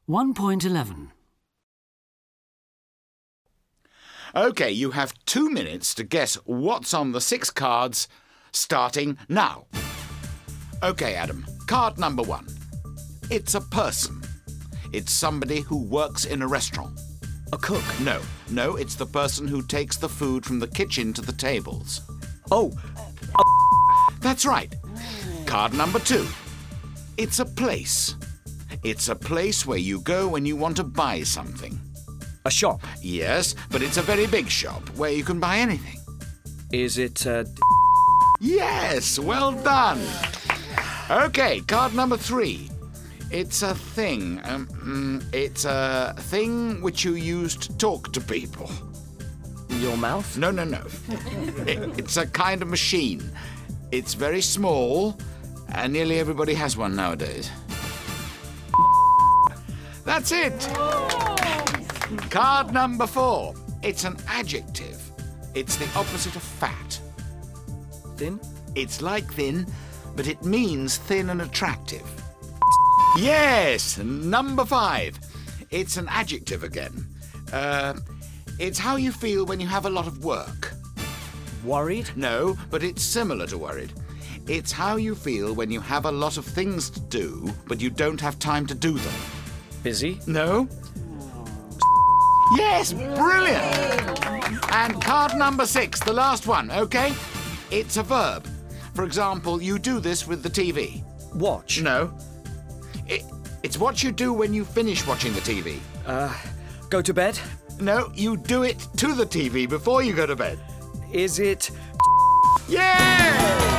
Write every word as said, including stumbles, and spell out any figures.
one point eleven. OK, you have two minutes to guess what's on the six cards, starting now. OK, Adam, card number one. It's a person. It's somebody who works in a restaurant. A cook? No, no, it's the person who takes the food from the kitchen to the tables. Oh, That's right. Card number two. It's a place. It's a place where you go when you want to buy something. a shop. Yes, but it's a very big shop where you can buy anything. Is it, uh... Yes, well done. OK, card number three. It's a thing. Um, mm, it's a thing which you use to talk to people. your mouth? No, no, no. It, it's a kind of machine. It's very small, and nearly everybody has one nowadays. That's it. Card number four. It's an adjective. It's the opposite of fat. Thin? It's like thin, but it means thin and attractive. Yes, number five. It's an adjective again. Uh, it's how you feel when you have a lot of work. Worried? No, but it's similar to worried. It's how you feel when you have a lot of things to do, but you don't have time to do them. Busy? No? Yes, brilliant! And card number six, the last one, OK? It's a verb. For example, you do this with the T V. Watch? No. It, it's what you do when you finish watching the T V. Uh, go to bed? No, you do it to the T V before you go to bed. Is it... Yeah!